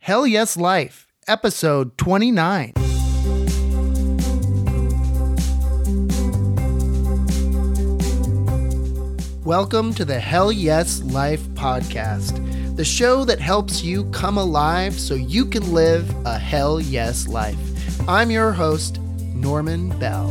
Hell Yes Life, episode 29. Welcome to the Hell Yes Life podcast, the show that helps you come alive so you can live a Hell Yes life. I'm your host, Norman Bell.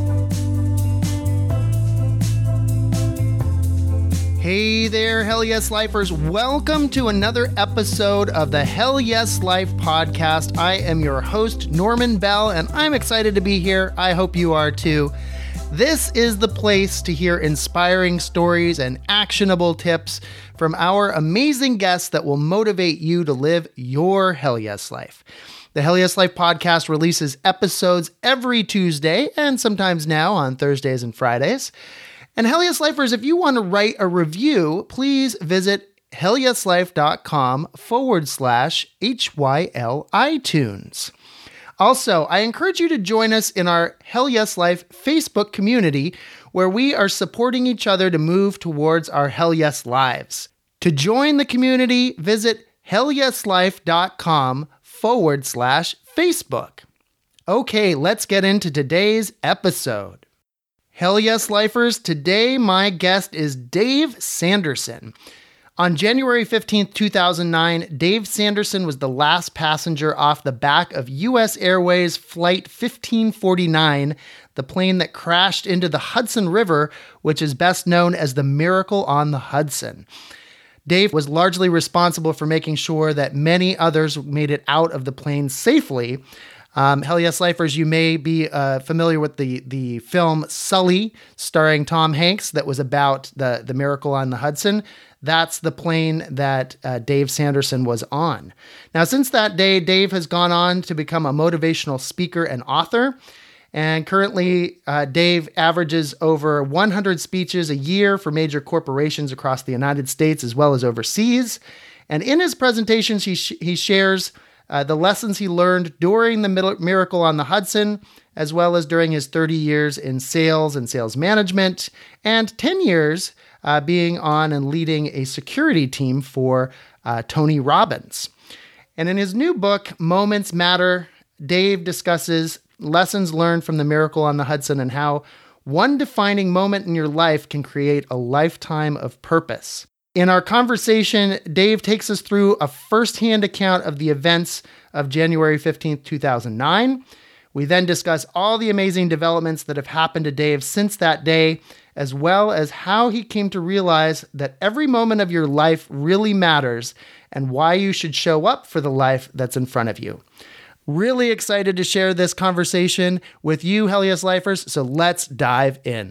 Hey there, Hell Yes Lifers. Welcome to another episode of the Hell Yes Life podcast. I am your host, Norman Bell, and I'm excited to be here. I hope you are too. This is the place to hear inspiring stories and actionable tips from our amazing guests that will motivate you to live your Hell Yes Life. The Hell Yes Life podcast releases episodes every Tuesday and sometimes now on Thursdays and Fridays. And Hell Yes Lifers, if you want to write a review, please visit hellyeslife.com/HYL iTunes. Also, I encourage you to join us in our Hell Yes Life Facebook community, where we are supporting each other to move towards our Hell Yes lives. To join the community, visit hellyeslife.com/Facebook. Okay, let's get into today's episode. Hell Yes Lifers, today my guest is Dave Sanderson. On January 15th, 2009, Dave Sanderson was the last passenger off the back of U.S. Airways Flight 1549, the plane that crashed into the Hudson River, which is best known as the Miracle on the Hudson. Dave was largely responsible for making sure that many others made it out of the plane safely. Hell Yes Lifers, you may be familiar with the film Sully, starring Tom Hanks, that was about the Miracle on the Hudson. That's the plane that Dave Sanderson was on. Now, since that day, Dave has gone on to become a motivational speaker and author. And currently, Dave averages over 100 speeches a year for major corporations across the United States as well as overseas. And in his presentations, he shares the lessons he learned during the Miracle on the Hudson, as well as during his 30 years in sales and sales management, and 10 years being on and leading a security team for Tony Robbins. And in his new book, Moments Matter, Dave discusses lessons learned from the Miracle on the Hudson and how one defining moment in your life can create a lifetime of purpose. In our conversation, Dave takes us through a firsthand account of the events of January 15th, 2009. We then discuss all the amazing developments that have happened to Dave since that day, as well as how he came to realize that every moment of your life really matters and why you should show up for the life that's in front of you. Really excited to share this conversation with you, Hell Yes Lifers, so let's dive in.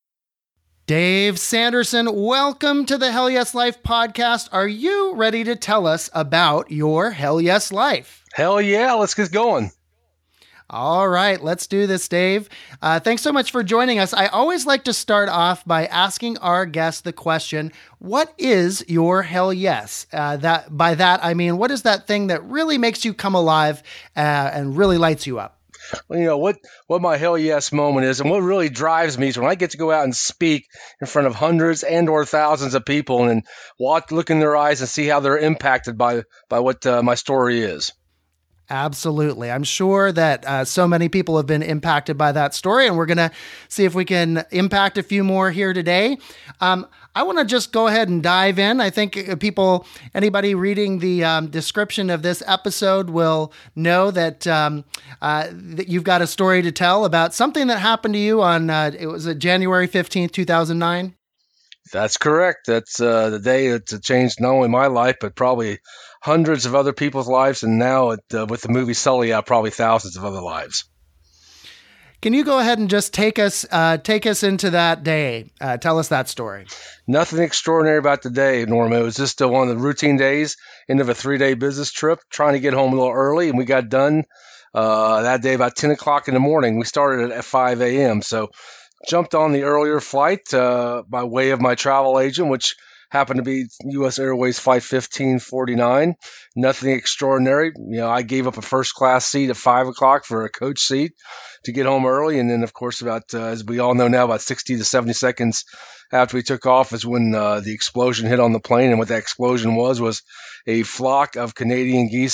Dave Sanderson, welcome to the Hell Yes Life podcast. Are you ready to tell us about your Hell Yes Life? Hell yeah, let's get going. All right, let's do this, Dave. Thanks so much for joining us. I always like to start off by asking our guests the question, what is your Hell Yes? By that, I mean, what is that thing that really makes you come alive and really lights you up? Well, you know, what my Hell Yes moment is, and what really drives me is when I get to go out and speak in front of hundreds and or thousands of people and look in their eyes and see how they're impacted by what my story is. Absolutely. I'm sure that so many people have been impacted by that story, and we're going to see if we can impact a few more here today. I want to just go ahead and dive in. I think anybody reading the description of this episode will know that you've got a story to tell about something that happened to you on, it was January 15th, 2009? That's correct. That's the day that changed not only my life, but probably hundreds of other people's lives. And now with the movie Sully out, probably thousands of other lives. Can you go ahead and just take us into that day? Tell us that story. Nothing extraordinary about the day, Norma. It was just one of the routine days, end of a 3-day business trip, trying to get home a little early. And we got done that day about 10 o'clock in the morning. We started at 5 a.m. So jumped on the earlier flight by way of my travel agent, which happened to be U.S. Airways Flight 1549. Nothing extraordinary. You know, I gave up a first class seat at 5 o'clock for a coach seat to get home early. And then, of course, about, as we all know now, about 60 to 70 seconds after we took off is when the explosion hit on the plane. And what that explosion was a flock of Canadian geese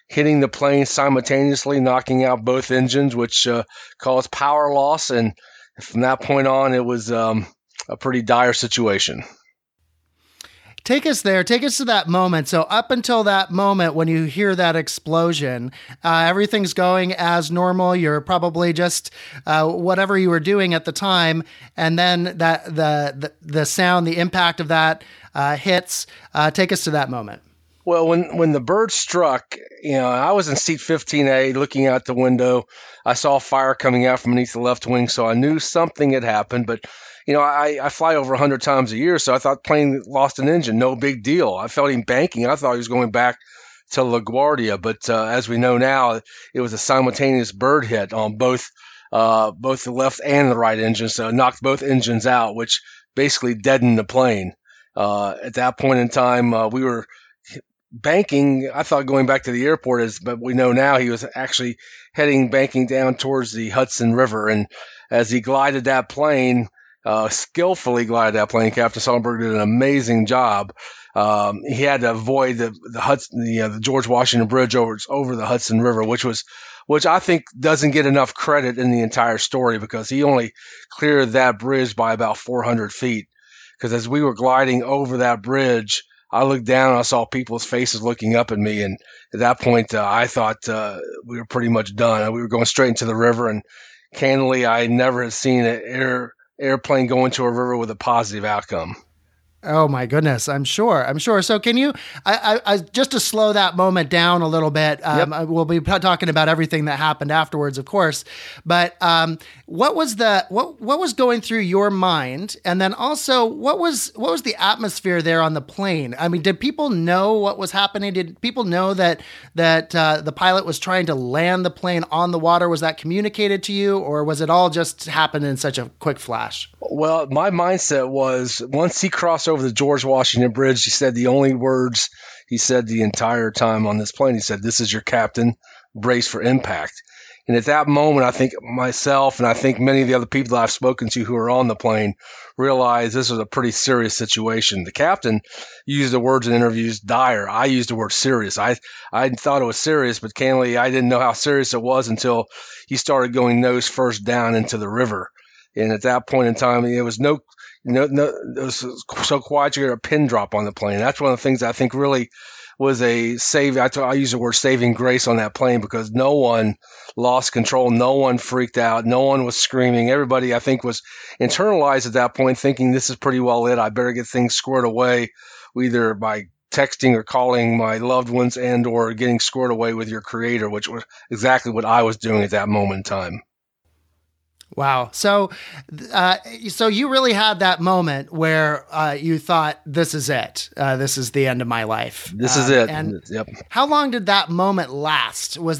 hitting the plane simultaneously, knocking out both engines, which caused power loss. And from that point on, it was a pretty dire situation. Take us there. Take us to that moment. So up until that moment, when you hear that explosion, everything's going as normal. You're probably just whatever you were doing at the time, and then that the sound, the impact of that hits. Take us to that moment. Well, when the bird struck, I was in seat 15A looking out the window. I saw fire coming out from beneath the left wing, so I knew something had happened. But I fly over 100 times a year, so I thought plane lost an engine, no big deal. I felt him banking. I thought he was going back to LaGuardia, but as we know now, it was a simultaneous bird hit on both the left and the right engine, so it knocked both engines out, which basically deadened the plane. At that point in time, we were banking. I thought going back to the airport but we know now he was actually banking down towards the Hudson River, and as he glided that plane, skillfully glided that plane. Captain Sonberg did an amazing job. He had to avoid the George Washington Bridge over the Hudson River, which I think doesn't get enough credit in the entire story, because he only cleared that bridge by about 400 feet. Because as we were gliding over that bridge, I looked down and I saw people's faces looking up at me. And at that point, I thought we were pretty much done. We were going straight into the river. And candidly, I never had seen an airplane go into a river with a positive outcome. Oh my goodness, I'm sure. So can you, I just to slow that moment down a little bit, Yep. We'll be talking about everything that happened afterwards, of course, but what was going through your mind? And then also, what was the atmosphere there on the plane? I mean, did people know what was happening? Did people know that the pilot was trying to land the plane on the water? Was that communicated to you, or was it all just happened in such a quick flash? Well, my mindset was, once he crossed over the George Washington Bridge, he said the only words he said the entire time on this plane. He said, "This is your captain, brace for impact." And at that moment, I think myself and I think many of the other people that I've spoken to who are on the plane realized this was a pretty serious situation. The captain used the words in interviews, dire. I used the word serious. I thought it was serious, but candidly, I didn't know how serious it was until he started going nose first down into the river. And at that point in time, it was it was so quiet you hear a pin drop on the plane. That's one of the things I think really was a save. I use the word saving grace on that plane, because no one lost control. No one freaked out. No one was screaming. Everybody, I think, was internalized at that point, thinking this is pretty well it. I better get things squared away, either by texting or calling my loved ones and or getting squared away with your creator, which was exactly what I was doing at that moment in time. Wow. So you really had that moment where you thought, this is it. This is the end of my life. This is it. And yep. How long did that moment last? Did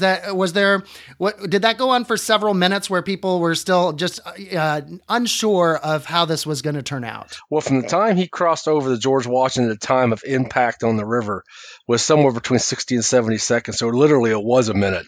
that go on for several minutes where people were still just unsure of how this was going to turn out? Well, from the time he crossed over the George Washington, the time of impact on the river was somewhere between 60 and 70 seconds. So literally it was a minute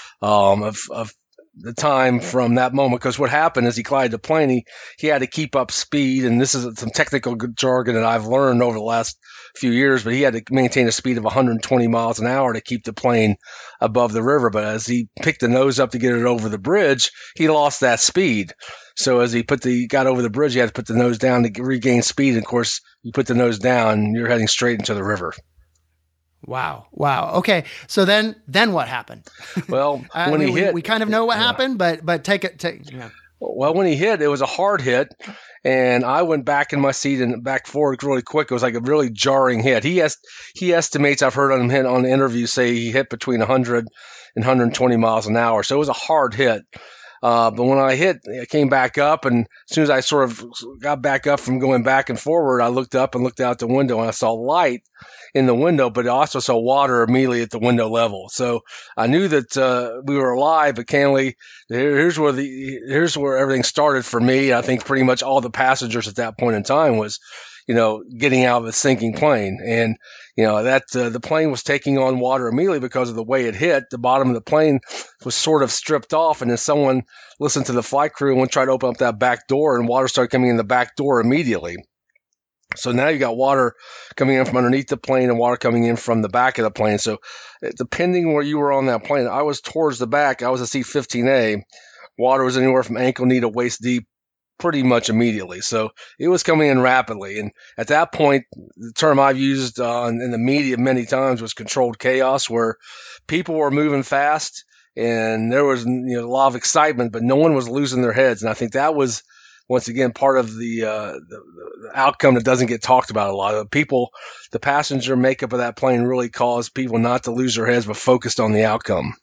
of the time from that moment, because what happened is he glided the plane, he had to keep up speed, and this is some technical jargon that I've learned over the last few years, but he had to maintain a speed of 120 miles an hour to keep the plane above the river. But as he picked the nose up to get it over the bridge, he lost that speed. So as he got over the bridge, he had to put the nose down to regain speed. And of course, you put the nose down, you're heading straight into the river. Wow. Okay. So then what happened? Well, when he hit, we kind of know what happened, but take it. Well, when he hit, it was a hard hit, and I went back in my seat and back forward really quick. It was like a really jarring hit. He estimates, I've heard him hit on the interview, say he hit between 100 and 120 miles an hour. So it was a hard hit. But when I hit, I came back up, and as soon as I sort of got back up from going back and forward, I looked up and looked out the window, and I saw light in the window, but I also saw water immediately at the window level. So I knew that we were alive, but candidly, here's where everything started for me. I think pretty much all the passengers at that point in time was, getting out of a sinking plane. And, that the plane was taking on water immediately because of the way it hit. The bottom of the plane was sort of stripped off, and then someone listened to the flight crew and tried to open up that back door, and water started coming in the back door immediately. So now you got water coming in from underneath the plane and water coming in from the back of the plane. So depending where you were on that plane, I was towards the back. I was a C-15A. Water was anywhere from ankle knee to waist deep pretty much immediately. So it was coming in rapidly. And at that point, the term I've used in the media many times was controlled chaos, where people were moving fast and there was a lot of excitement, but no one was losing their heads. And I think that was, once again, part of the outcome that doesn't get talked about a lot. The passenger makeup of that plane really caused people not to lose their heads, but focused on the outcome.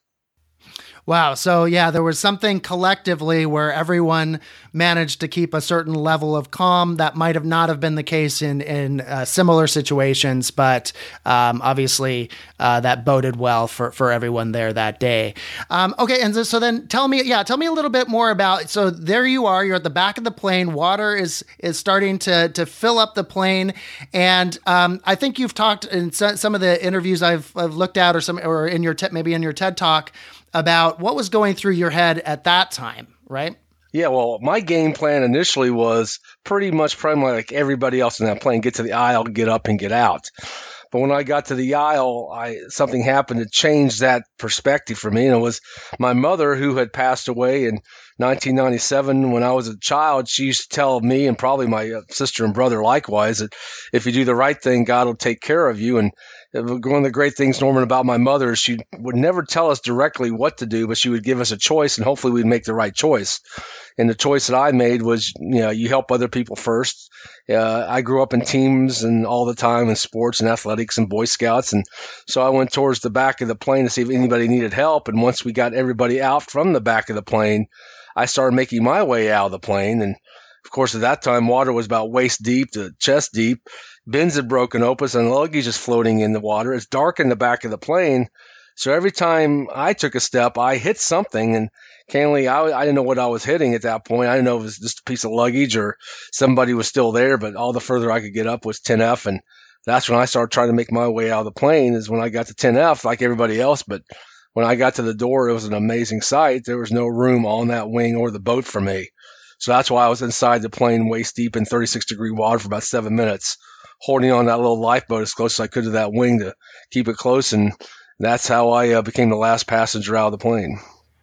Wow. So yeah, there was something collectively where everyone managed to keep a certain level of calm that might have not have been the case in similar situations, but obviously that boded well for everyone there that day. Okay, and so then tell me a little bit more about. So there you are. You're at the back of the plane. Water is starting to fill up the plane, and I think you've talked in some of the interviews I've looked at, or in your maybe in your TED Talk, about what was going through your head at that time, right? Yeah, well, my game plan initially was pretty much like everybody else in that plane: get to the aisle, get up, and get out. But when I got to the aisle, something happened to change that perspective for me, and it was my mother, who had passed away in 1997 when I was a child. She used to tell me, and probably my sister and brother likewise, that if you do the right thing, God will take care of you. And one of the great things, Norman, about my mother is she would never tell us directly what to do, but she would give us a choice, and hopefully we'd make the right choice. And the choice that I made was, you help other people first. I grew up in teams and all the time in sports and athletics and Boy Scouts. And so I went towards the back of the plane to see if anybody needed help. And once we got everybody out from the back of the plane, I started making my way out of the plane. And of course, at that time, water was about waist deep to chest deep. Bins had broken open, and luggage is floating in the water. It's dark in the back of the plane. So every time I took a step, I hit something. And candidly, I didn't know what I was hitting at that point. I didn't know if it was just a piece of luggage or somebody was still there, but all the further I could get up was 10F. And that's when I started trying to make my way out of the plane, is when I got to 10F like everybody else. But when I got to the door, it was an amazing sight. There was no room on that wing or the boat for me. So that's why I was inside the plane waist deep in 36-degree water for about 7 minutes, holding on that little lifeboat as close as I could to that wing to keep it close. And that's how I became the last passenger out of the plane.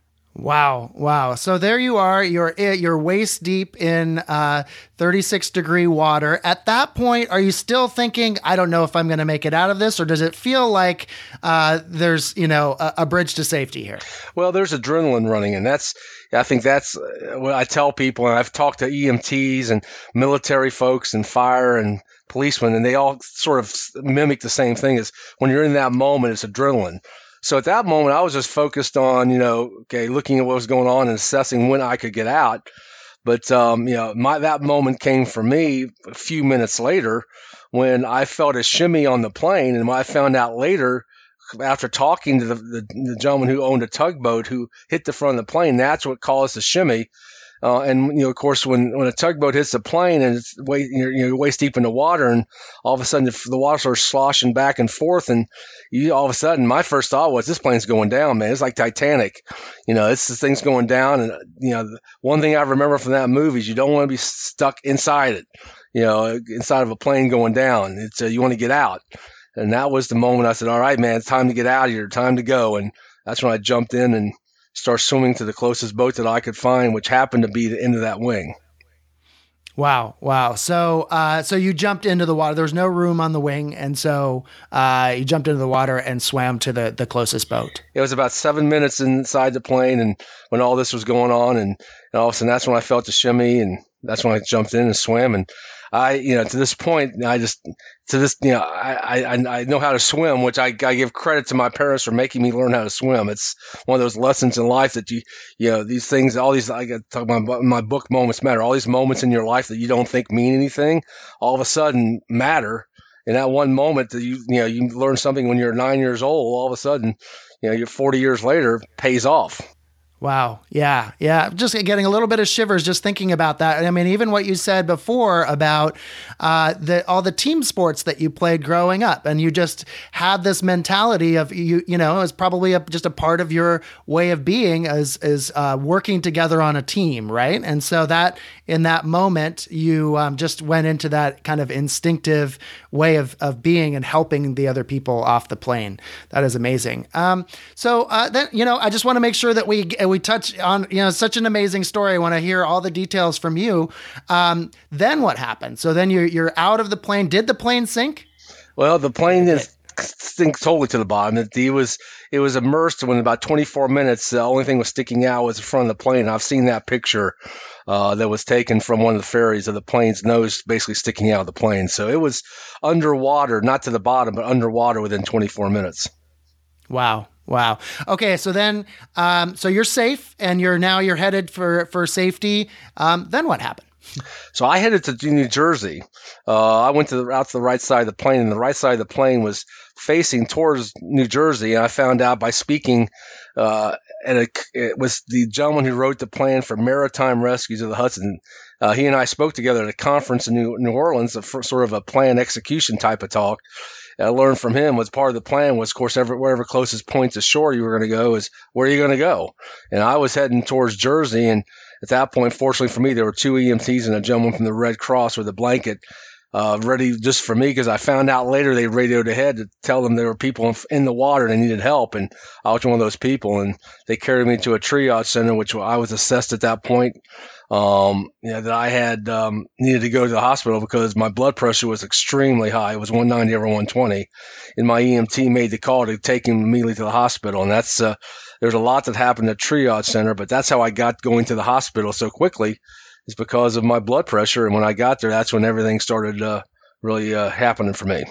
Wow. So there you are. You're waist deep in 36-degree water. At that point, are you still thinking, I don't know if I'm going to make it out of this? Or does it feel like there's, a bridge to safety here? Well, there's adrenaline running. And I think that's what I tell people. And I've talked to EMTs and military folks and fire and policemen, and they all sort of mimic the same thing. Is when you're in that moment, it's adrenaline. So at that moment, I was just focused on, looking at what was going on and assessing when I could get out. But, that moment came for me a few minutes later when I felt a shimmy on the plane. And when I found out later, after talking to the gentleman who owned a tugboat who hit the front of the plane, that's what caused the shimmy. Of course, when a tugboat hits the plane and it's you're waist deep in the water, and all of a sudden the water starts sloshing back and forth, and all of a sudden, my first thought was, this plane's going down, man. It's like Titanic. This thing's going down, and one thing I remember from that movie is you don't want to be stuck inside it. Inside of a plane going down. It's you want to get out, and that was the moment I said, all right, man, it's time to get out of here, time to go, and that's when I jumped in and start swimming to the closest boat that I could find, which happened to be the end of that wing. Wow. So you jumped into the water. There was no room on the wing, and so you jumped into the water and swam to the closest boat. It was about 7 minutes inside the plane, and when all this was going on, and all of a sudden, that's when I felt the shimmy, and that's when I jumped in and swam. And to this point, I know how to swim, which I give credit to my parents for making me learn how to swim. It's one of those lessons in life that these things, all these, I talk about my book, Moments Matter, all these moments in your life that you don't think mean anything, all of a sudden matter. In that one moment that you learn something when you're 9 years old, all of a sudden, you're 40 years later, pays off. Wow. Yeah. Yeah. Just getting a little bit of shivers just thinking about that. I mean, even what you said before about all the team sports that you played growing up, and you just had this mentality of you know, it was probably just a part of your way of being as working together on a team, right? And so that in that moment, you just went into that kind of instinctive way of being and helping the other people off the plane. That is amazing. So then, you know, I just want to make sure that we touch on, you know, such an amazing story. I want to hear all the details from you. Then what happened? So then you're out of the plane. Did the plane sink? Well, the plane is sink totally to the bottom. It was immersed. When about 24 minutes, the only thing was sticking out was the front of the plane. I've seen that picture that was taken from one of the ferries of the plane's nose basically sticking out of the plane. So it was underwater, not to the bottom, but underwater within 24 minutes. Wow. Wow. Okay. So then, so you're safe and you're headed for safety. Then what happened? So I headed to New Jersey. I went out to the right side of the plane, and the right side of the plane was facing towards New Jersey. And I found out by speaking, it was the gentleman who wrote the plan for maritime rescues of the Hudson. He and I spoke together at a conference in New Orleans, sort of a plan execution type of talk. I learned from him was part of the plan was, of course, wherever closest point to shore you were going to go is where are you going to go. And I was heading towards Jersey, and at that point, fortunately for me, there were two EMTs and a gentleman from the Red Cross with a blanket ready just for me, because I found out later they radioed ahead to tell them there were people in the water and they needed help, and I was one of those people, and they carried me to a triage center, which I was assessed at that point. That I had needed to go to the hospital because my blood pressure was extremely high. It was 190 over 120, and my EMT made the call to take him immediately to the hospital. And that's there's a lot that happened at triage center, but that's how I got going to the hospital so quickly, is because of my blood pressure. And when I got there, that's when everything started really happening for me.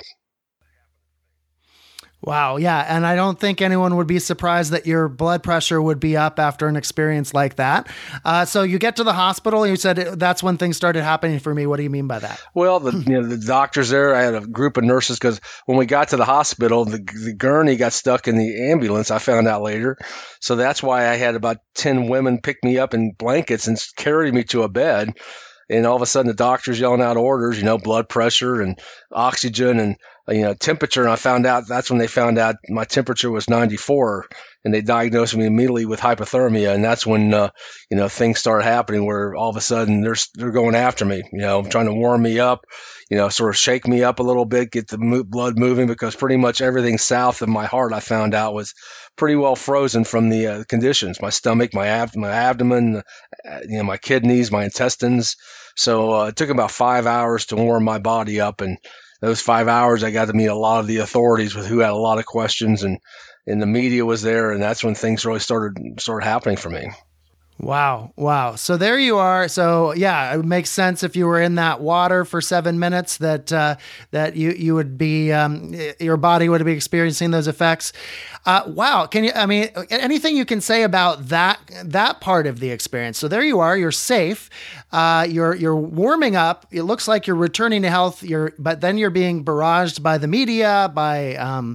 Wow. Yeah. And I don't think anyone would be surprised that your blood pressure would be up after an experience like that. So you get to the hospital and you said that's when things started happening for me. What do you mean by that? Well, the doctors there, I had a group of nurses, because when we got to the hospital, the gurney got stuck in the ambulance, I found out later. So that's why I had about 10 women pick me up in blankets and carry me to a bed. And all of a sudden the doctor's yelling out orders, blood pressure and oxygen and, temperature. And I found out, that's when they found out my temperature was 94, and they diagnosed me immediately with hypothermia. And that's when, things started happening where all of a sudden they're going after me, trying to warm me up, sort of shake me up a little bit, get the blood moving, because pretty much everything south of my heart, I found out, was pretty well frozen from the conditions. My stomach, my abdomen, my kidneys, my intestines. So it took about 5 hours to warm my body up, and those 5 hours I got to meet a lot of the authorities who had a lot of questions, and the media was there, and that's when things really started happening for me. Wow. Wow. So there you are. So yeah, it makes sense if you were in that water for 7 minutes that you would be, your body would be experiencing those effects. Wow. Anything you can say about that part of the experience? So there you are, you're safe. You're warming up. It looks like you're returning to health. But then you're being barraged by the media, by,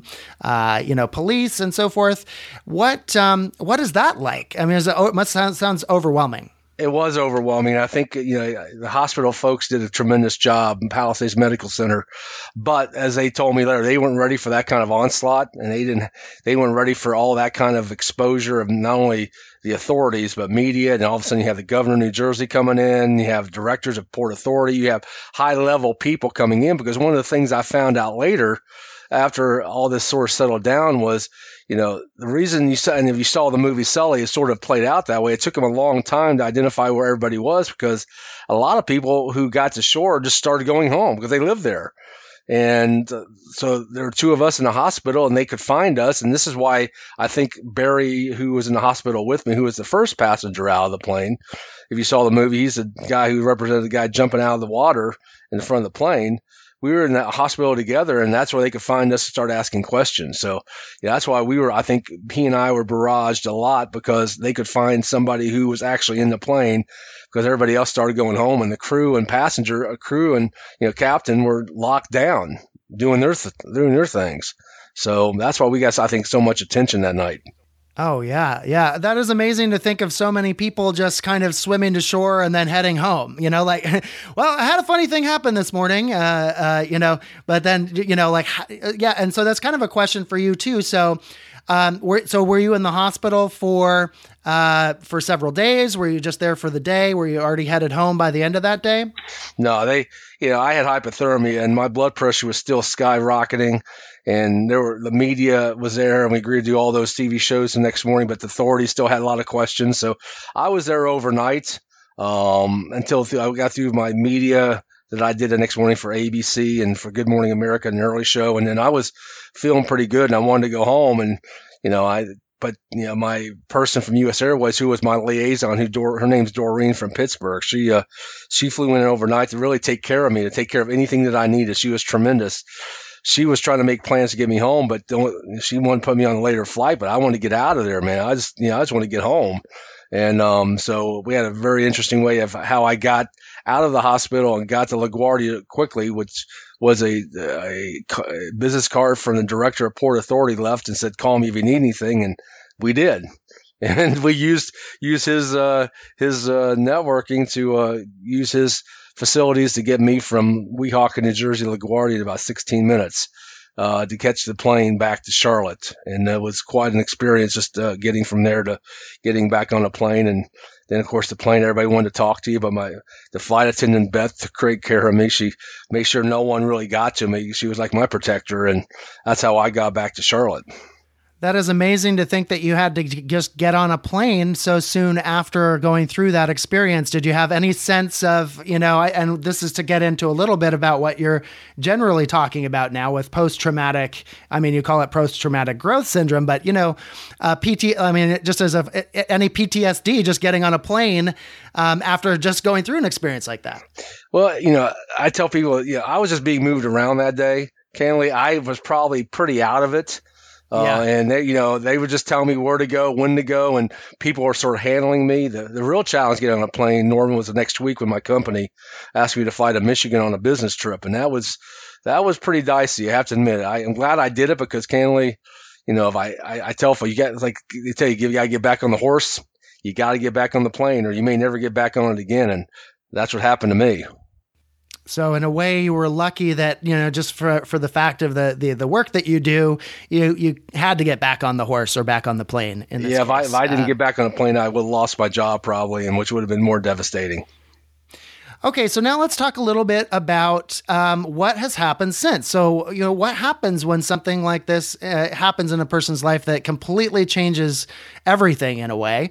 police and so forth. What is that like? I mean, it must sounds overwhelming. It was overwhelming. I think, the hospital folks did a tremendous job in Palisades Medical Center, but as they told me later, they weren't ready for that kind of onslaught, and they weren't ready for all that kind of exposure of not only the authorities, but media. And all of a sudden you have the governor of New Jersey coming in, you have directors of Port Authority, you have high level people coming in, because one of the things I found out later, after all this sort of settled down, was, the reason and if you saw the movie Sully, it sort of played out that way. It took them a long time to identify where everybody was, because a lot of people who got to shore just started going home because they lived there. And so there were two of us in the hospital, and they could find us. And this is why I think Barry, who was in the hospital with me, who was the first passenger out of the plane, if you saw the movie, he's the guy who represented the guy jumping out of the water in the front of the plane. We were in that hospital together, and that's where they could find us and start asking questions. So that's why I think he and I were barraged a lot, because they could find somebody who was actually in the plane, because everybody else started going home, and the crew and captain were locked down doing their things. So that's why we got, I think, so much attention that night. Oh, yeah. Yeah. That is amazing to think of so many people just kind of swimming to shore and then heading home, like, well, I had a funny thing happen this morning, but then, yeah. And so that's kind of a question for you too. So, were you in the hospital for several days? Were you just there for the day? Were you already headed home by the end of that day? No, I had hypothermia and my blood pressure was still skyrocketing. And the media was there, and we agreed to do all those TV shows the next morning. But the authorities still had a lot of questions, so I was there overnight until I got through my media that I did the next morning for ABC and for Good Morning America, an early show, and then I was feeling pretty good, and I wanted to go home, and my person from U.S. Airways, who was my liaison, her name's Doreen from Pittsburgh, she flew in overnight to really take care of me, to take care of anything that I needed. She was tremendous. She was trying to make plans to get me home, but she wanted to put me on a later flight. But I wanted to get out of there, man. I just want to get home. And so we had a very interesting way of how I got out of the hospital and got to LaGuardia quickly, which was a business card from the director of Port Authority left and said, "Call me if you need anything," and we did. And we used his networking to use his facilities to get me from Weehawken, New Jersey, to LaGuardia in about 16 minutes to catch the plane back to Charlotte. And it was quite an experience just getting from there to getting back on a plane. And then, of course, the plane, everybody wanted to talk to you, but the flight attendant, Beth, took great care of me. She made sure no one really got to me. She was like my protector, and that's how I got back to Charlotte. That is amazing to think that you had to just get on a plane so soon after going through that experience. Did you have any sense of, and this is to get into a little bit about what you're generally talking about now with post-traumatic, you call it post-traumatic growth syndrome, but, just as any PTSD, just getting on a plane after just going through an experience like that? Well, I tell people, I was just being moved around that day. Candidly, I was probably pretty out of it. And they would just tell me where to go, when to go, and people were sort of handling me. The real challenge getting on a plane, Norman, was the next week when my company asked me to fly to Michigan on a business trip, and that was pretty dicey. I have to admit. I'm glad I did it because, candidly, if I tell folks, they tell you got to get back on the horse, you got to get back on the plane, or you may never get back on it again, and that's what happened to me. So in a way, you were lucky that, just for the fact of the work that you do, you had to get back on the horse or back on the plane. In this case. If I didn't get back on the plane, I would have lost my job probably, and which would have been more devastating. Okay, so now let's talk a little bit about what has happened since. So, what happens when something like this happens in a person's life that completely changes everything in a way?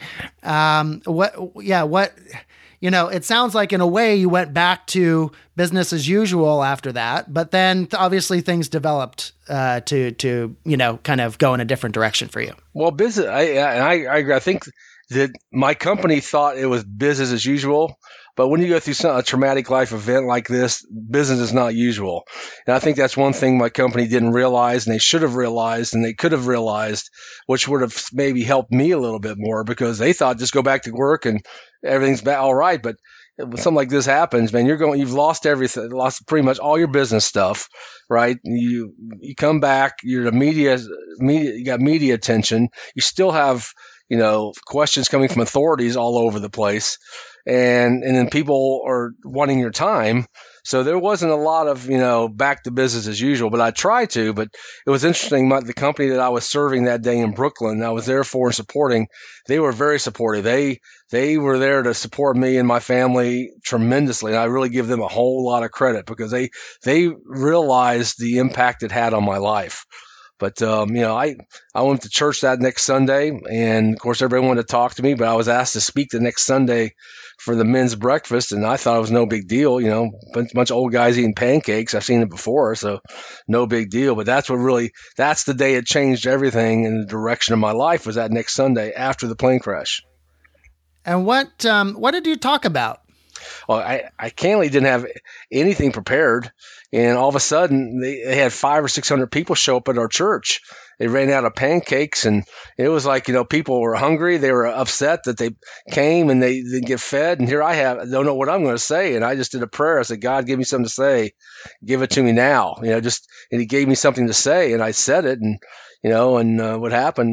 It sounds like in a way you went back to business as usual after that, but then obviously things developed to kind of go in a different direction for you. Well, business, I think that my company thought it was business as usual, but when you go through a traumatic life event like this, business is not usual. And I think that's one thing my company didn't realize, and they should have realized, and they could have realized, which would have maybe helped me a little bit more, because they thought just go back to work and everything's all right. But when something like this happens, man, you've lost everything, lost pretty much all your business stuff, right? You come back, you're the media, you got media attention. You still have, questions coming from authorities all over the place. And then people are wanting your time. So there wasn't a lot of, back to business as usual, but I tried to. But it was interesting. The company that I was serving that day in Brooklyn, I was there for and supporting, they were very supportive. They were there to support me and my family tremendously. And I really give them a whole lot of credit because they realized the impact it had on my life. But, I went to church that next Sunday, and of course, everybody wanted to talk to me, but I was asked to speak the next Sunday for the men's breakfast, and I thought it was no big deal, bunch of old guys eating pancakes. I've seen it before, so no big deal. But that's the day it changed everything in the direction of my life, was that next Sunday after the plane crash. And what did you talk about? Well, I candidly didn't have anything prepared. And all of a sudden, they had 500 or 600 people show up at our church. They ran out of pancakes, and it was like, people were hungry. They were upset that they came and they didn't get fed. And here I don't know what I'm going to say. And I just did a prayer. I said, God, give me something to say. Give it to me now. And he gave me something to say, and I said it. And, what happened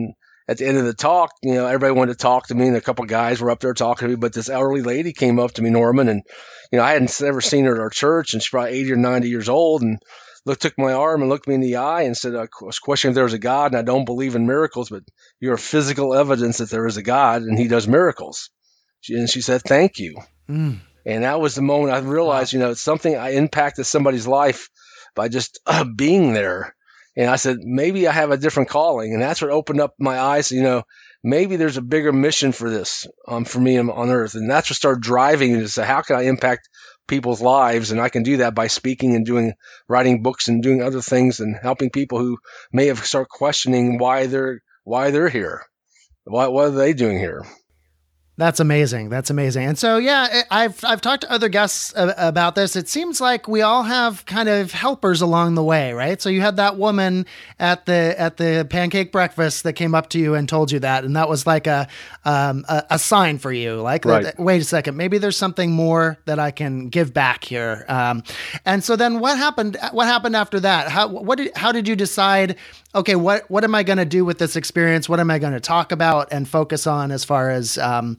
at the end of the talk, everybody wanted to talk to me, and a couple of guys were up there talking to me. But this elderly lady came up to me, Norman, and I hadn't ever seen her at our church, and she's probably 80 or 90 years old, and took my arm and looked me in the eye and said, I was questioning if there was a God, and I don't believe in miracles, but you're physical evidence that there is a God, and he does miracles. And she said, thank you. And that was the moment I realized, it's something I impacted somebody's life by just being there. And I said, maybe I have a different calling. And that's what opened up my eyes. Maybe there's a bigger mission for this, for me on earth. And that's what started driving me to say, how can I impact people's lives? And I can do that by speaking and writing books and doing other things and helping people who may have started questioning why they're here. What are they doing here? That's amazing. That's amazing. And so, yeah, I've talked to other guests about this. It seems like we all have kind of helpers along the way, right? So you had that woman at the pancake breakfast that came up to you and told you that, and that was like a sign for you. Like, right. Wait a second, maybe there's something more that I can give back here. And so then what happened? What happened after that? How did you decide? Okay, what am I going to do with this experience? What am I going to talk about and focus on as far as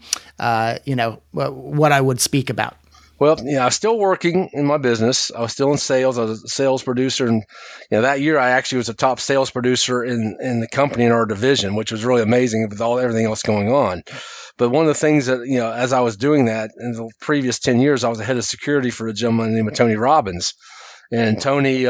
what I would speak about? Well, I was still working in my business. I was still in sales. I was a sales producer, and that year I actually was a top sales producer in the company in our division, which was really amazing with everything else going on. But one of the things that as I was doing that in the previous 10 years, I was the head of security for a gentleman named Tony Robbins, and Tony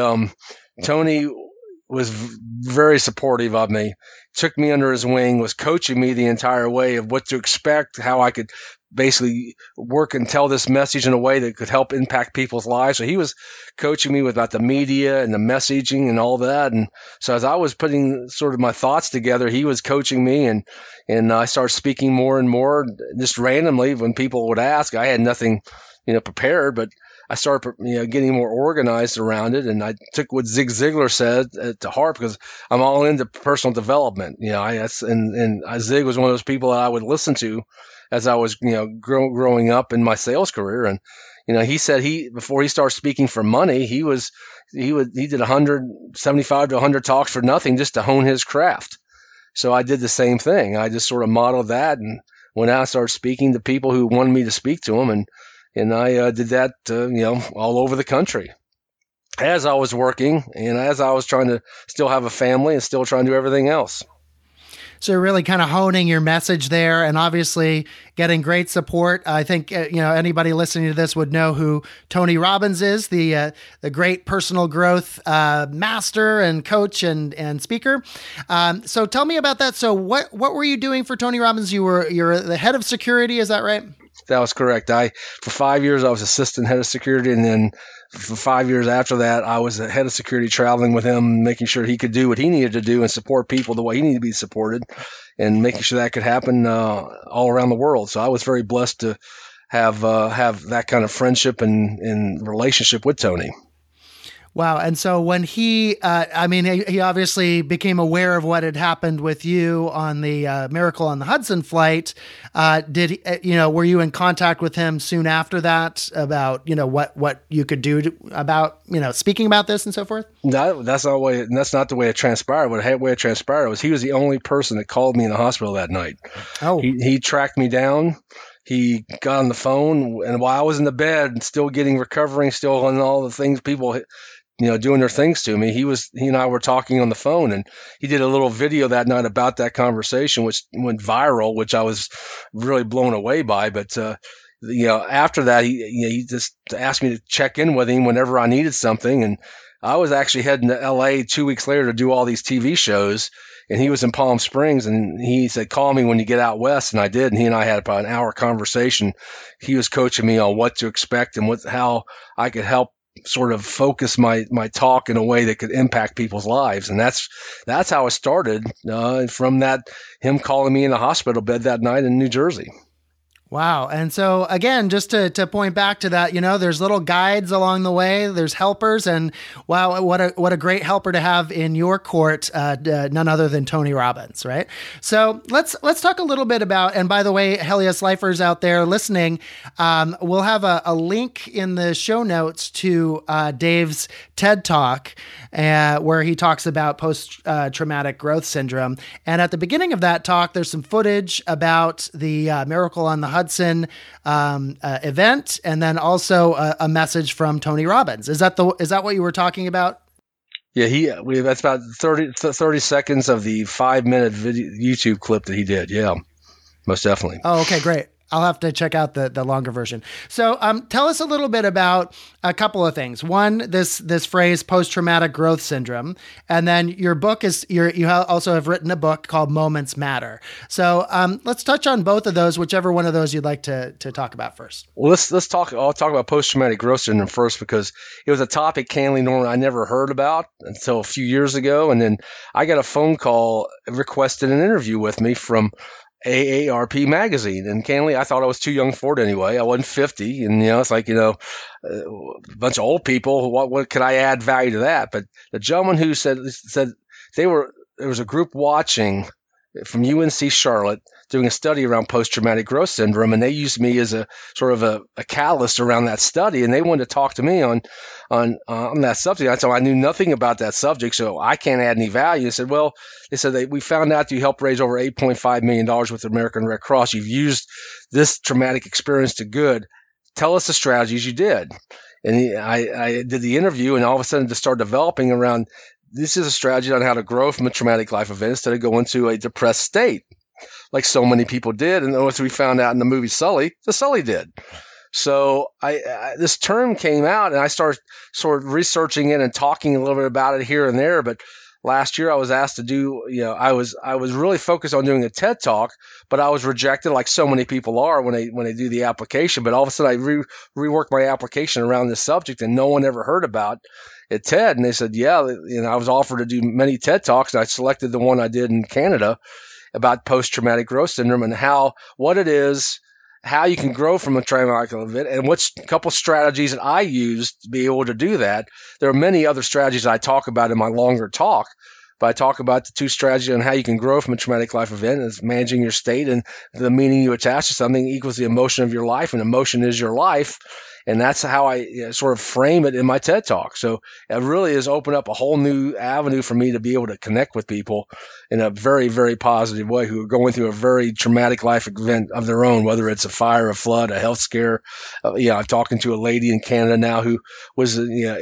was very supportive of me, took me under his wing, was coaching me the entire way of what to expect, how I could basically work and tell this message in a way that could help impact people's lives. So he was coaching me about the media and the messaging and all that. And so as I was putting sort of my thoughts together, he was coaching me, and I started speaking more and more just randomly when people would ask. I had nothing, prepared, but I started, getting more organized around it, and I took what Zig Ziglar said to heart because I'm all into personal development. Zig was one of those people that I would listen to as I was, growing up in my sales career. And he said before he started speaking for money, he did 175 to 100 talks for nothing just to hone his craft. So I did the same thing. I just sort of modeled that and went out and started speaking to people who wanted me to speak to them, and I did that, all over the country as I was working and as I was trying to still have a family and still trying to do everything else. So you're really kind of honing your message there, and obviously getting great support. I think anybody listening to this would know who Tony Robbins is, the great personal growth master and coach and speaker. So tell me about that. So what were you doing for Tony Robbins? You're the head of security, is that right? That was correct. For 5 years, I was assistant head of security, and then for 5 years after that, I was the head of security, traveling with him, making sure he could do what he needed to do and support people the way he needed to be supported, and making sure that could happen all around the world. So I was very blessed to have that kind of friendship and relationship with Tony. Wow. And so when he obviously became aware of what had happened with you on the Miracle on the Hudson flight. Were you in contact with him soon after that about, what you could do about, speaking about this and so forth? No, that's not the way it transpired. The way it transpired was he was the only person that called me in the hospital that night. Oh, he tracked me down. He got on the phone, and while I was in the bed, still recovering, still on all the things people, doing their things to me, he and I were talking on the phone, and he did a little video that night about that conversation, which went viral, which I was really blown away by. But after that, he just asked me to check in with him whenever I needed something, and I was actually heading to LA 2 weeks later to do all these TV shows. And he was in Palm Springs, and he said, call me when you get out west. And I did. And he and I had about an hour conversation. He was coaching me on what to expect and how I could help sort of focus my talk in a way that could impact people's lives. And that's how it started, from him calling me in the hospital bed that night in New Jersey. Wow. And so again, just to point back to that, there's little guides along the way, there's helpers, and wow, what a great helper to have in your court, none other than Tony Robbins, right? So let's talk a little bit about, and by the way, Hell Yes Lifers out there listening, we'll have a link in the show notes to Dave's TED Talk, where he talks about post-traumatic growth syndrome. And at the beginning of that talk, there's some footage about the Miracle on the Hudson event, and then also a message from Tony Robbins. Is that what you were talking about? Yeah, that's about 30 seconds of the 5-minute YouTube clip that he did. Yeah, most definitely. Oh, okay, great. I'll have to check out the longer version. So tell us a little bit about a couple of things. One, this phrase, post-traumatic growth syndrome. And then your book you also have written a book called Moments Matter. So let's touch on both of those, whichever one of those you'd like to talk about first. Well, let's talk. I'll talk about post-traumatic growth syndrome first, because it was a topic, candidly, Norman, I never heard about until a few years ago. And then I got a phone call requesting an interview with me from AARP magazine, and candidly, I thought I was too young for it anyway. I wasn't 50, and it's like a bunch of old people. What could I add value to that? But the gentleman who said there was a group watching from UNC Charlotte doing a study around post-traumatic growth syndrome, and they used me as a sort of a catalyst around that study, and they wanted to talk to me on that subject. I told them I knew nothing about that subject, so I can't add any value. They said we found out that you helped raise over $8.5 million with the American Red Cross. You've used this traumatic experience to good. Tell us the strategies you did. And I did the interview, and all of a sudden just started developing around, this is a strategy on how to grow from a traumatic life event instead of going to a depressed state, like so many people did. And as we found out in the movie Sully did. So this term came out, and I started sort of researching it and talking a little bit about it here and there. But last year I was asked to do, I was really focused on doing a TED Talk, but I was rejected, like so many people are when they do the application. But all of a sudden I reworked my application around this subject, and no one ever heard about at TED. And they said, yeah, I was offered to do many TED Talks, and I selected the one I did in Canada about post-traumatic growth syndrome and what it is, how you can grow from a traumatic event, and what's a couple strategies that I used to be able to do that. There are many other strategies I talk about in my longer talk, but I talk about the two strategies on how you can grow from a traumatic life event is managing your state, and the meaning you attach to something equals the emotion of your life, and emotion is your life. And that's how I sort of frame it in my TED Talk. So it really has opened up a whole new avenue for me to be able to connect with people in a very, very positive way who are going through a very traumatic life event of their own, whether it's a fire, a flood, a health scare. I'm talking to a lady in Canada now who was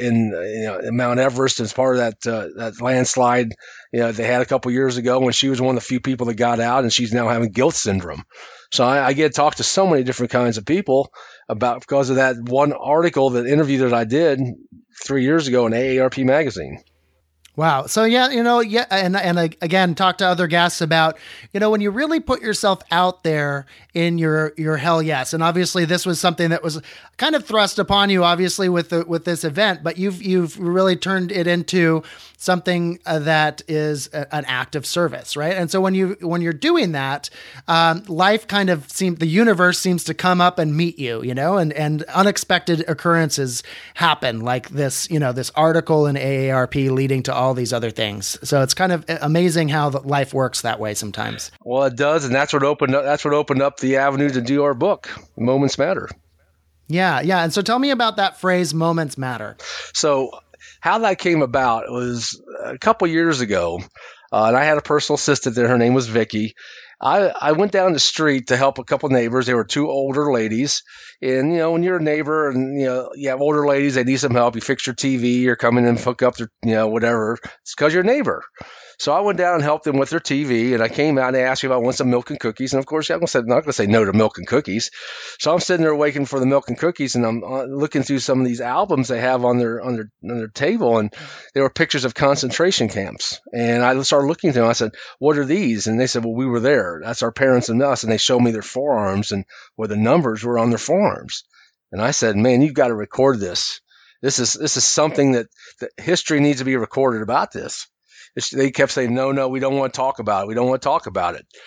in Mount Everest as part of that landslide they had a couple years ago, when she was one of the few people that got out, and she's now having guilt syndrome. So I get to talk to so many different kinds of people because of that one article, that interview that I did 3 years ago in AARP magazine. Wow. So and again, talk to other guests about, when you really put yourself out there in your hell yes. And obviously this was something that was kind of thrust upon you, obviously with this event, but you've really turned it into something that is an act of service, right? And so when you're doing that, life kind of the universe seems to come up and meet you, and unexpected occurrences happen, like this article in AARP leading to all these other things. So it's kind of amazing how life works that way sometimes. Well, it does, and that's what opened up the avenue to do our book, Moments Matter. Yeah. And so tell me about that phrase, Moments Matter. So how that came about was a couple years ago, and I had a personal assistant there. Her name was Vicky. I went down the street to help a couple neighbors. They were two older ladies. And, when you're a neighbor and, you have older ladies, they need some help. You fix your TV or come in and hook up their, whatever. It's because you're a neighbor. So I went down and helped them with their TV, and I came out and they asked me if I want some milk and cookies. And of course, I'm not going to say no to milk and cookies. So I'm sitting there waiting for the milk and cookies, and I'm looking through some of these albums they have on their table, and there were pictures of concentration camps. And I started looking through them. I said, "What are these?" And they said, "Well, we were there. That's our parents and us." And they showed me their forearms and where the numbers were on their forearms. And I said, "Man, you've got to record this. This is something that history needs to be recorded about this." They kept saying, no, we don't want to talk about it. We don't want to talk about it.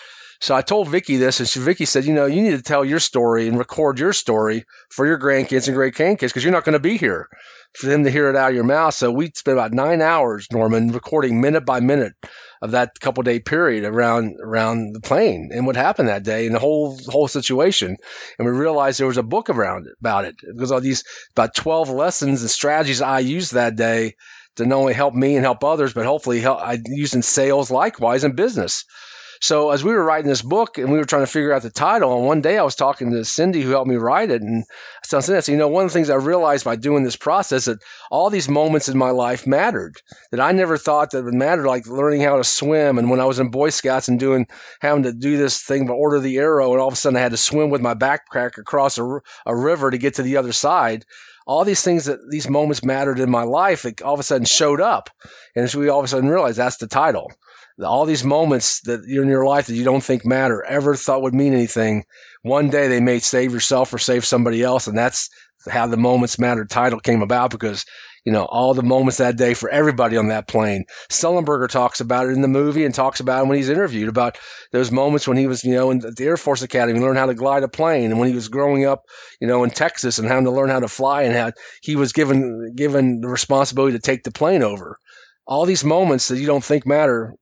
So I told Vicky this, and Vicky said, you need to tell your story and record your story for your grandkids and great grandkids because you're not going to be here for them to hear it out of your mouth. So we spent about 9 hours, Norman, recording minute by minute of that couple day period around the plane and what happened that day and the whole situation. And we realized there was a book about it because all these about 12 lessons and strategies I used that day to not only help me and help others, but hopefully I used in sales likewise in business. So as we were writing this book and we were trying to figure out the title, and one day I was talking to Cindy who helped me write it, and I said, one of the things I realized by doing this process that all these moments in my life mattered that I never thought that would matter, like learning how to swim. And when I was in Boy Scouts and having to do this thing to order the arrow, and all of a sudden I had to swim with my backpack across a river to get to the other side. All these things these moments mattered in my life, it all of a sudden showed up. And so we all of a sudden realized that's the title. All these moments that you're in your life that you don't think matter, ever thought would mean anything, one day they may save yourself or save somebody else. And that's how the Moments Matter title came about, because all the moments that day for everybody on that plane. Sullenberger talks about it in the movie and talks about it when he's interviewed about those moments when he was, in the Air Force Academy, learned how to glide a plane, and when he was growing up, in Texas and having to learn how to fly, and how he was given the responsibility to take the plane over. All these moments that you don't think matter.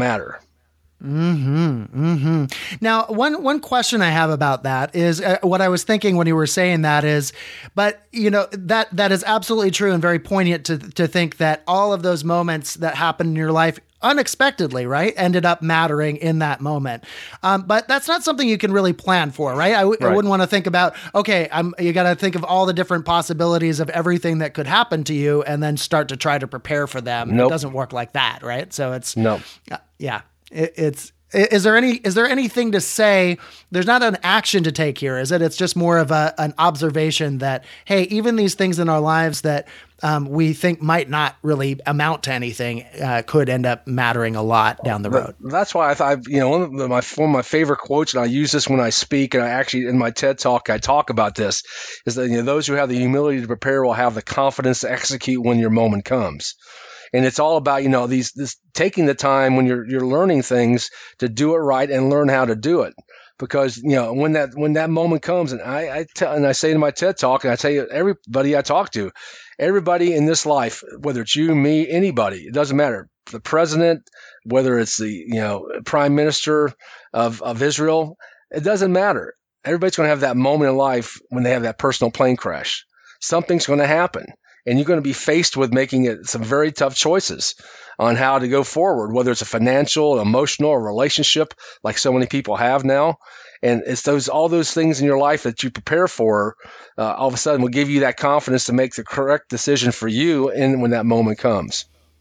Now, one question I have about that is what I was thinking when you were saying that is, but that is absolutely true and very poignant to think that all of those moments that happened in your life unexpectedly, right, ended up mattering in that moment. But that's not something you can really plan for, right? I wouldn't want to think about, okay, you got to think of all the different possibilities of everything that could happen to you and then start to try to prepare for them. Nope. It doesn't work like that, right? So it's, no. Yeah. Is there anything to say? There's not an action to take here, is it? It's just more of an observation that, hey, even these things in our lives that we think might not really amount to anything could end up mattering a lot down the road. That's why I thought, one of my favorite quotes, and I use this when I speak, and I actually in my TED Talk I talk about this, is that those who have the humility to prepare will have the confidence to execute when your moment comes. And it's all about, this taking the time when you're learning things to do it right and learn how to do it. Because, when that moment comes, and I say in my TED Talk, and I tell you, everybody I talk to, everybody in this life, whether it's you, me, anybody, it doesn't matter. The president, whether it's the, prime minister of Israel, it doesn't matter. Everybody's going to have that moment in life when they have that personal plane crash. Something's going to happen. And you're going to be faced with making some very tough choices on how to go forward, whether it's a financial, emotional, or relationship, like so many people have now. And it's all those things in your life that you prepare for, all of a sudden will give you that confidence to make the correct decision for you and when that moment comes.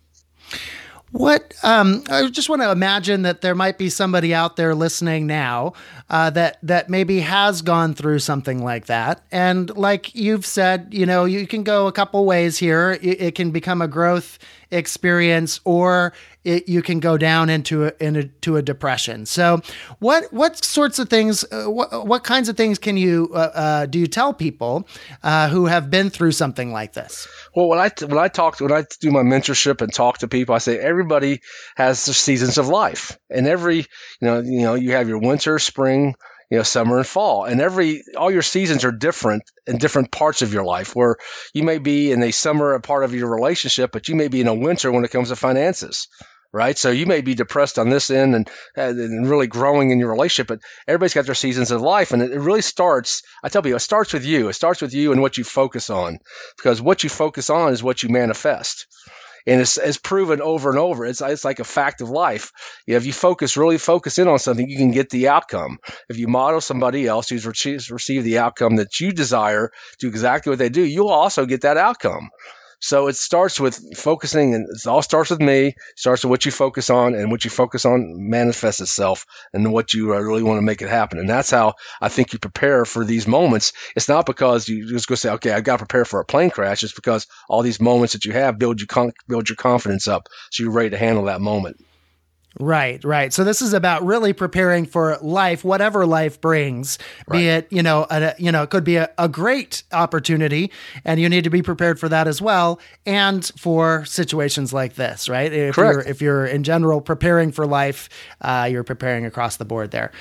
I just want to imagine that there might be somebody out there listening now that maybe has gone through something like that. And like you've said, you can go a couple ways here. It can become a growth experience, or you can go down into a depression. So what sorts of things, what kinds of things can you do you tell people who have been through something like this? Well, when I do my mentorship and talk to people, I say everybody has their seasons of life, and every you have your winter, spring, summer and fall, and all your seasons are different in different parts of your life. Where you may be in a summer a part of your relationship, but you may be in a winter when it comes to finances. Right. So you may be depressed on this end and really growing in your relationship, but everybody's got their seasons of life. And it really starts, I tell people, it starts with you. It starts with you and what you focus on, because what you focus on is what you manifest. And it's proven over and over. It's like a fact of life. If you really focus in on something, you can get the outcome. If you model somebody else who's received the outcome that you desire, do exactly what they do, you'll also get that outcome. So it starts with focusing, and it all starts with me. It starts with what you focus on, and what you focus on manifests itself, and what you really want to make it happen. And that's how I think you prepare for these moments. It's not because you just go say, okay, I've got to prepare for a plane crash. It's because all these moments that you have build your confidence up, so you're ready to handle that moment. Right, right. So this is about really preparing for life, whatever life brings, be it, it could be a great opportunity, and you need to be prepared for that as well. And for situations like this, right? If you're in general preparing for life, you're preparing across the board there.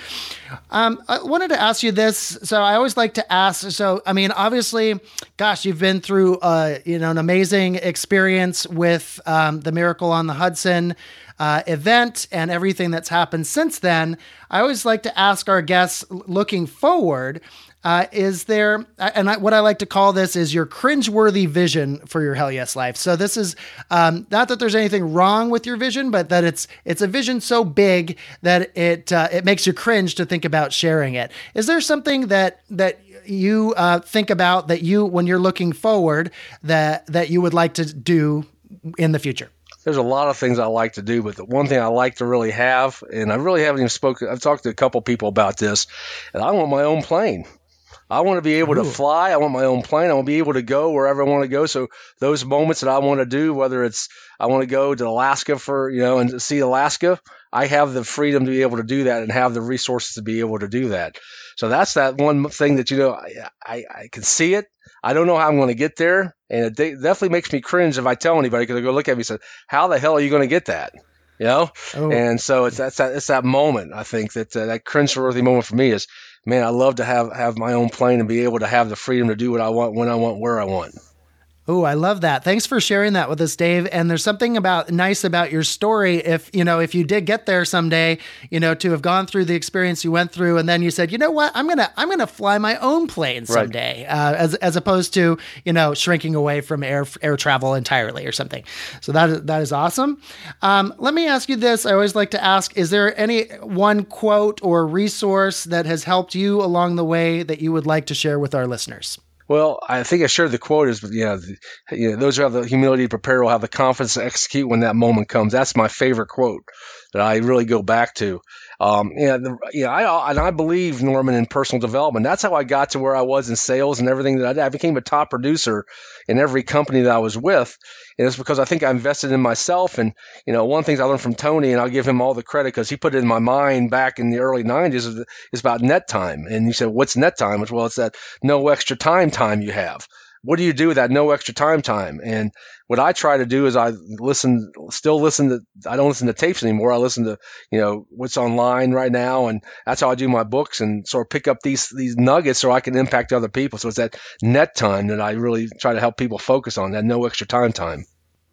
I wanted to ask you this. So I always like to ask, obviously, gosh, you've been through, an amazing experience with the Miracle on the Hudson event and everything that's happened since then. I always like to ask our guests, looking forward, is there, what I like to call this is your cringeworthy vision for your Hell Yes Life. So this is not that there's anything wrong with your vision, but that it's a vision so big that it makes you cringe to think about sharing it. Is there something that you think about that when you're looking forward that you would like to do in the future? There's a lot of things I like to do, but the one thing I like to really have, and I really haven't even spoken, I've talked to a couple people about this, and I want my own plane. I want to be able to fly. I want my own plane. I want to be able to go wherever I want to go. So those moments that I want to do, whether it's I want to go to Alaska and see Alaska, I have the freedom to be able to do that and have the resources to be able to do that. So that's that one thing that, I can see it. I don't know how I'm going to get there. And it definitely makes me cringe if I tell anybody, because they go look at me and say, how the hell are you going to get that? And so it's that moment. I think that cringe-worthy moment for me is, man, I love to have my own plane and be able to have the freedom to do what I want, when I want, where I want. Oh, I love that. Thanks for sharing that with us, Dave. And there's something nice about your story. If you did get there someday, to have gone through the experience you went through, and then you said, you know what, I'm gonna fly my own plane someday, as opposed to shrinking away from air travel entirely or something. So that is awesome. Let me ask you this. I always like to ask: is there any one quote or resource that has helped you along the way that you would like to share with our listeners? Well, I think I shared the quote is, those who have the humility to prepare will have the confidence to execute when that moment comes. That's my favorite quote that I really go back to. I believe, Norman, in personal development. That's how I got to where I was in sales and everything that I did. I became a top producer in every company that I was with. And it's because I think I invested in myself. And, one of the things I learned from Tony, and I'll give him all the credit because he put it in my mind back in the early 90s, is about net time. And you said, what's net time? Well, it's that no extra time you have. What do you do with that no extra time? And what I try to do is I don't listen to tapes anymore. I listen to, what's online right now. And that's how I do my books and sort of pick up these nuggets so I can impact other people. So it's that net time that I really try to help people focus on, that no extra time.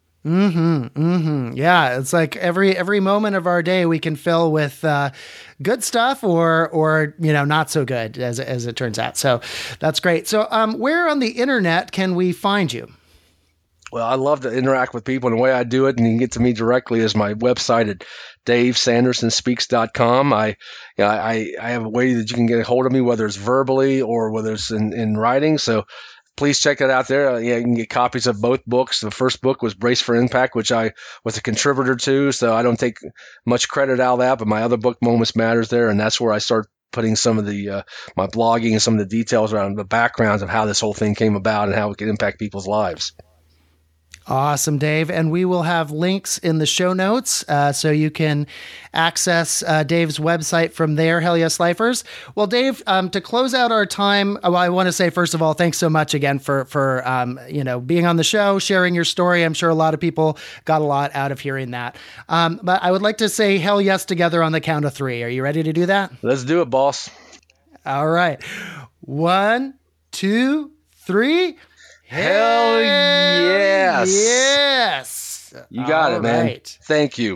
Yeah. It's like every moment of our day we can fill with, good stuff or, not so good as it turns out. So that's great. So, where on the internet can we find you? Well, I love to interact with people, and the way I do it, and you can get to me directly, is my website at davesandersonspeaks.com. I have a way that you can get a hold of me, whether it's verbally or whether it's in writing. So please check it out there. You can get copies of both books. The first book was Brace for Impact, which I was a contributor to, so I don't take much credit out of that. But my other book, Moments Matters, there, and that's where I start putting some of the my blogging and some of the details around the backgrounds of how this whole thing came about and how it can impact people's lives. Awesome, Dave. And we will have links in the show notes so you can access Dave's website from there, Hell Yes Lifers. Well, Dave, to close out our time, I want to say, first of all, thanks so much again for being on the show, sharing your story. I'm sure a lot of people got a lot out of hearing that. But I would like to say hell yes together on the count of 3. Are you ready to do that? Let's do it, boss. All right. 1, 2, 3. Hell yes. Yes. You got it, man. Right. Thank you.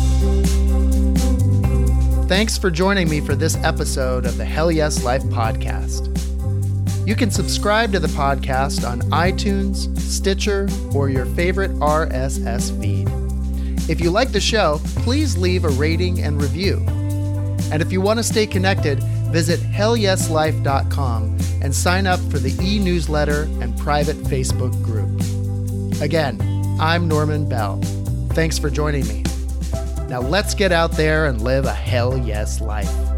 Thanks for joining me for this episode of the Hell Yes Life podcast. You can subscribe to the podcast on iTunes, Stitcher, or your favorite RSS feed. If you like the show, please leave a rating and review. And if you want to stay connected, visit hellyeslife.com and sign up for the e-newsletter and private Facebook group. Again, I'm Norman Bell. Thanks for joining me. Now let's get out there and live a hell yes life.